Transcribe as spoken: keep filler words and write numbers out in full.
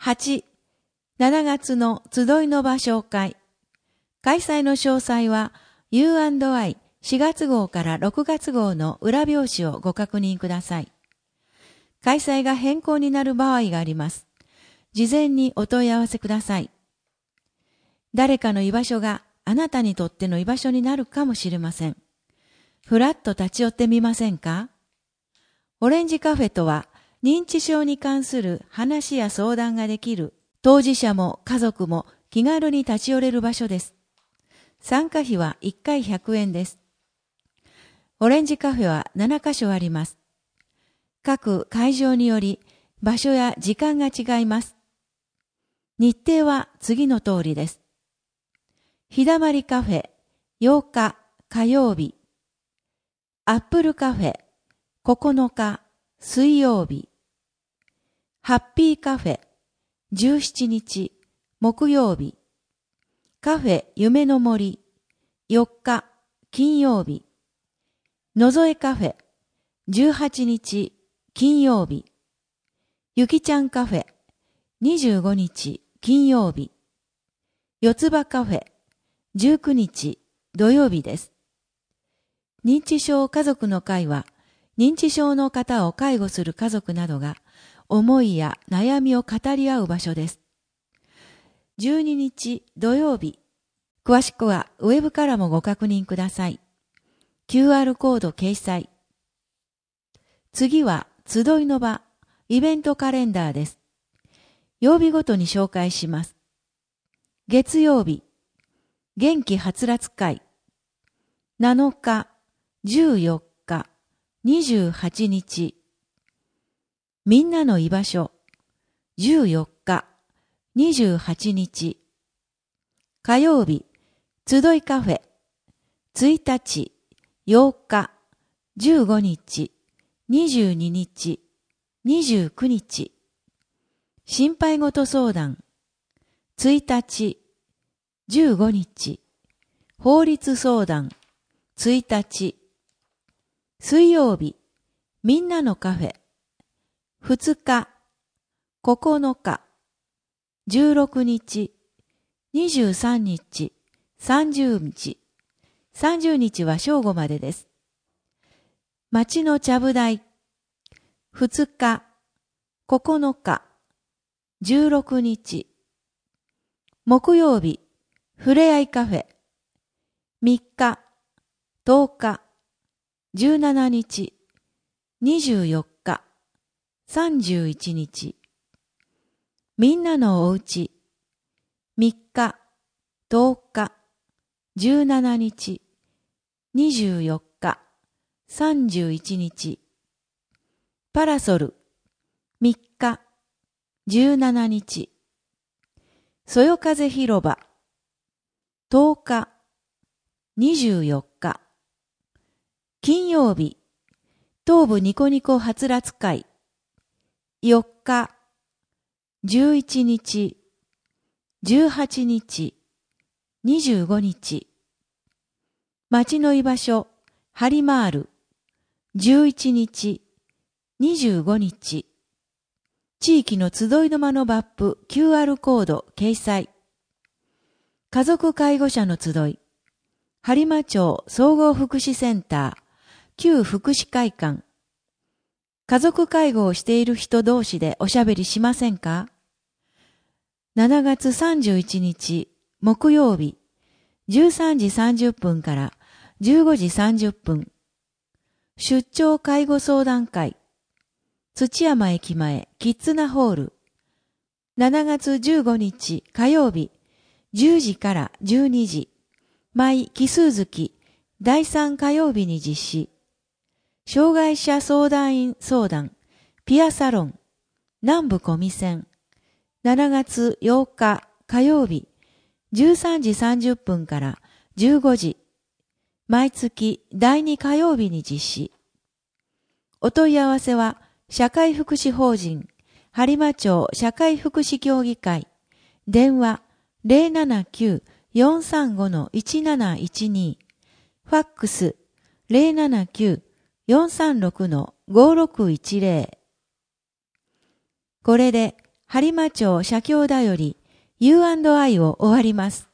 はち、しちがつの集いの場紹介。開催の詳細は ユーアンドアイしがつ号からろくがつ号の裏表紙をご確認ください。開催が変更になる場合があります。事前にお問い合わせください。誰かの居場所があなたにとっての居場所になるかもしれません。ふらっと立ち寄ってみませんか？オレンジカフェとは認知症に関する話や相談ができる当事者も家族も気軽に立ち寄れる場所です。参加費はいっかいひゃくえんです。オレンジカフェはななかしょあります。各会場により場所や時間が違います。日程は次の通りです。日だまりカフェようか火曜日。アップルカフェここのか水曜日。ハッピーカフェじゅうしちにち木曜日。カフェ夢の森よっか金曜日。のぞえカフェじゅうはちにち金曜日。ゆきちゃんカフェにじゅうごにち金曜日。四つ葉カフェじゅうくにち土曜日です。認知症家族の会は認知症の方を介護する家族などが思いや悩みを語り合う場所です。じゅうににち土曜日。詳しくはウェブからもご確認ください。キューアール コード掲載。次は集いの場、イベントカレンダーです。曜日ごとに紹介します。月曜日、元気はつらつ会。なのか、じゅうよっか、にじゅうはちにち。みんなの居場所。じゅうよっか、にじゅうはちにち。火曜日、集いカフェ。ついたち、ようか、じゅうごにち、にじゅうににち、にじゅうくにち。心配事相談。ついたち、じゅうごにち。法律相談。ついたち。水曜日、みんなのカフェ。ふつか、ここのか、じゅうろくにち、にじゅうさんにち、さんじゅうにち。さんじゅうにちは正午までです。町のちゃぶ台。ふつか、ここのか、じゅうろくにち。木曜日、ふれあいカフェ。みっか、とおか、じゅうしちにち、にじゅうよっか、さんじゅういちにち。みんなのおうち。みっか、とおか、じゅうしちにち、にじゅうよっか、さんじゅういちにち。パラソル。みっか、じゅうしちにち。そよ風広場。とおか、にじゅうよっか。金曜日、東部ニコニコはつらつ会。よっか、じゅういちにち、じゅうはちにち、にじゅうごにち。町の居場所、ハリマール。じゅういちにち、にじゅうごにち。地域の集いの間のマップ キューアール コード掲載。家族介護者の集い。播磨町総合福祉センター、旧福祉会館。家族介護をしている人同士でおしゃべりしませんか？しちがつさんじゅういちにち木曜日、じゅうさんじさんじゅっぷんからじゅうごじさんじゅっぷん。出張介護相談会。土山駅前キッズナホール。しちがつじゅうごにち火曜日、じゅうじからじゅうにじ。毎奇数月だいさん火曜日に実施。障害者相談員相談、ピアサロン、南部小見線。しちがつようか火曜日、じゅうさんじさんじゅっぷんからじゅうごじ。毎月だいに火曜日に実施。お問い合わせは、社会福祉法人、播磨町社会福祉協議会、電話 ゼロななきゅう よんさんご いちなないちに、ファックス ゼロななきゅう よんさんろく ごろくいちゼロ。これで、 播磨町社協だより ユーアンドアイ を終わります。